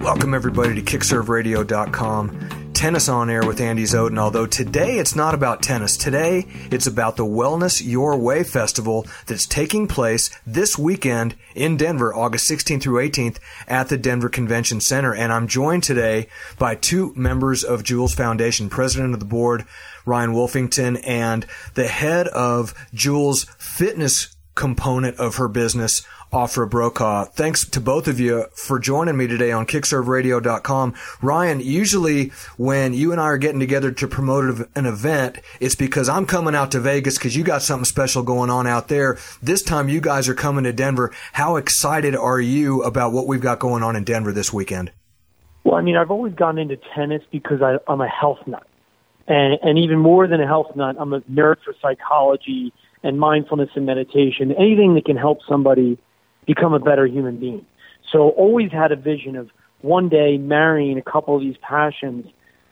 Welcome everybody to KickServeRadio.com. Tennis on Air with Andy Zoden. Although today it's not about tennis. Today it's about the Wellness Your Way Festival that's taking place this weekend in Denver, August 16th through 18th at the Denver Convention Center. And I'm joined today by two members of Juul's Foundation, President of the Board, Ryan Wolfington, and the head of Juul's fitness component of her business, Afra Brokaw. Thanks to both of you for joining me today on KickServeRadio.com. Ryan, usually when you and I are getting together to promote an event, it's because I'm coming out to Vegas because you got something special going on out there. This time you guys are coming to Denver. How excited are you about what we've got going on in Denver this weekend? Well, I mean, I've always gotten into tennis because I'm a health nut. And even more than a health nut, I'm a nerd for psychology and mindfulness and meditation, anything that can help somebody become a better human being. So always had a vision of one day marrying a couple of these passions.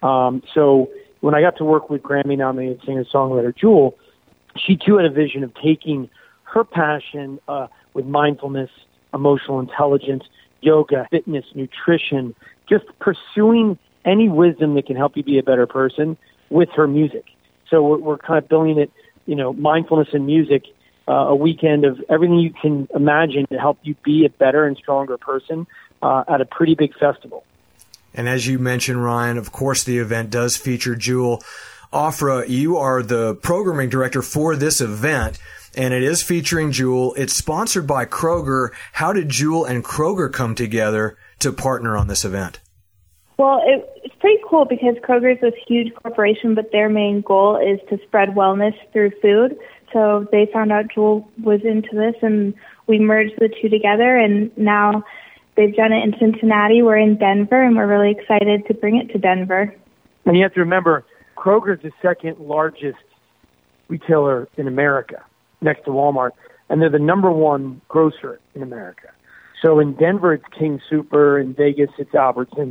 So when I got to work with Grammy-nominated singer-songwriter Juul, she too had a vision of taking her passion with mindfulness, emotional intelligence, yoga, fitness, nutrition, just pursuing any wisdom that can help you be a better person with her music. So we're kind of billing it, mindfulness and music, a weekend of everything you can imagine to help you be a better and stronger person at a pretty big festival. And as you mentioned, Ryan, of course, the event does feature Juul. Afra, you are the programming director for this event, and it is featuring Juul. It's sponsored by Kroger. How did Juul and Kroger come together to partner on this event? Well, it's pretty cool because Kroger is this huge corporation, but their main goal is to spread wellness through food. So they found out Juul was into this, and we merged the two together, and now they've done it in Cincinnati. We're in Denver, and we're really excited to bring it to Denver. And you have to remember, Kroger is the second largest retailer in America, next to Walmart, and they're the number one grocer in America. So in Denver, it's King Soopers. In Vegas, it's Albertsons.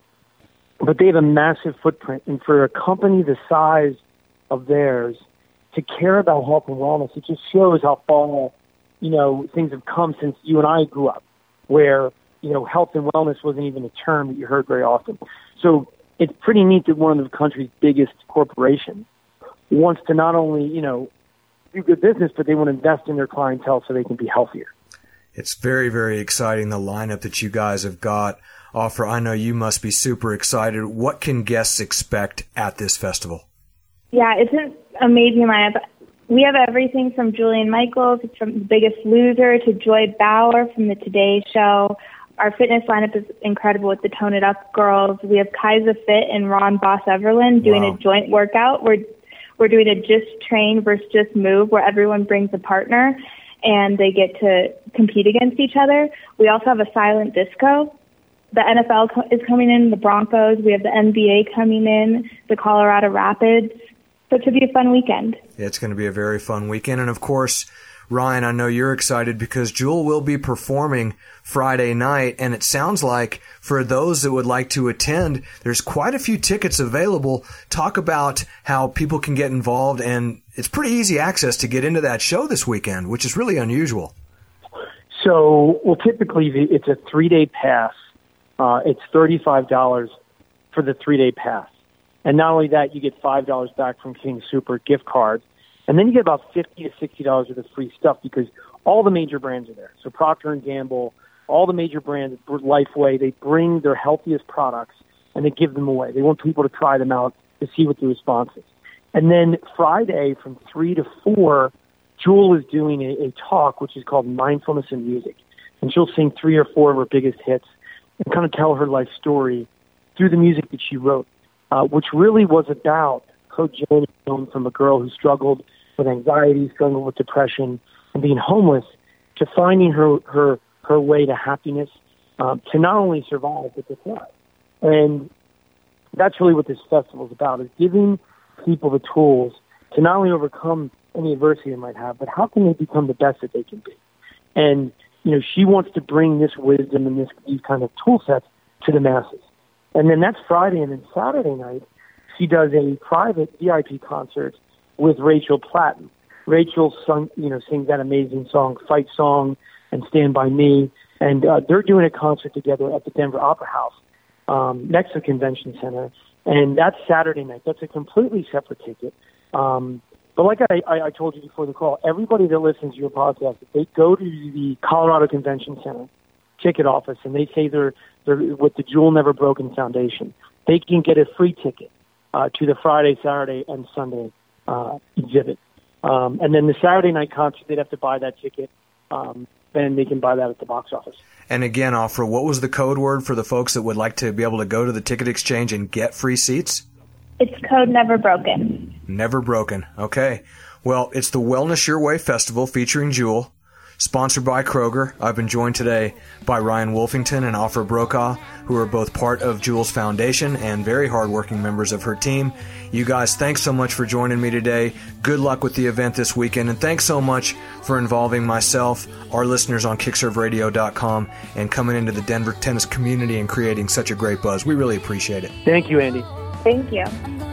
But they have a massive footprint, and for a company the size of theirs to care about health and wellness, it just shows how far, things have come since you and I grew up, where, health and wellness wasn't even a term that you heard very often. So it's pretty neat that one of the country's biggest corporations wants to not only, do good business, but they want to invest in their clientele so they can be healthier. It's very, very exciting, the lineup that you guys have got. Afra, I know you must be super excited. What can guests expect at this festival? Yeah, it's an amazing lineup. We have everything from Julian Michaels, from The Biggest Loser, to Joy Bauer from The Today Show. Our fitness lineup is incredible with the Tone It Up girls. We have Kaiser Fit and Ron Boss Everland doing a joint workout. We're doing a Just Train versus Just Move, where everyone brings a partner and they get to compete against each other. We also have a silent disco. The NFL is coming in, the Broncos. We have the NBA coming in, the Colorado Rapids. So it should be a fun weekend. Yeah, it's going to be a very fun weekend. And, of course, Ryan, I know you're excited because Juul will be performing Friday night. And it sounds like for those that would like to attend, there's quite a few tickets available. Talk about how people can get involved. And it's pretty easy access to get into that show this weekend, which is really unusual. So, typically it's a 3-day pass. It's $35 for the 3-day pass. And not only that, you get $5 back from King Soopers gift card. And then you get about $50 to $60 worth of free stuff because all the major brands are there. So Procter & Gamble, all the major brands, Lifeway, they bring their healthiest products and they give them away. They want people to try them out to see what the response is. And then Friday from 3 to 4, Juul is doing a talk which is called Mindfulness and Music. And she'll sing 3 or 4 of her biggest hits and kind of tell her life story through the music that she wrote, which really was about her journey from a girl who struggled with anxiety, struggled with depression, and being homeless, to finding her way to happiness, to not only survive, but to thrive. And that's really what this festival is about, is giving people the tools to not only overcome any adversity they might have, but how can they become the best that they can be. And, she wants to bring this wisdom and these kind of tool sets to the masses. And then that's Friday, and then Saturday night, she does a private VIP concert with Rachel Platten. Rachel sings that amazing song, Fight Song, and Stand By Me. And they're doing a concert together at the Denver Opera House. next to the convention center. And that's Saturday night. That's a completely separate ticket. But like I told you before the call, everybody that listens to your podcast, if they go to the Colorado Convention Center ticket office and they say they're with the Jewel Never Broken Foundation, they can get a free ticket to the Friday, Saturday, and Sunday exhibit. And then the Saturday night concert, they'd have to buy that ticket. Then they can buy that at the box office. And again, Afra, what was the code word for the folks that would like to be able to go to the ticket exchange and get free seats? It's code Never Broken. Never Broken. Okay. Well, it's the Wellness Your Way Festival featuring Jewel, sponsored by Kroger. I've been joined today by Ryan Wolfington and Afra Brokaw, who are both part of Jewel's foundation and very hardworking members of her team. You guys, thanks so much for joining me today. Good luck with the event this weekend, and thanks so much for involving myself, our listeners on KickServeRadio.com, and coming into the Denver tennis community and creating such a great buzz. We really appreciate it. Thank you, Andy. Thank you.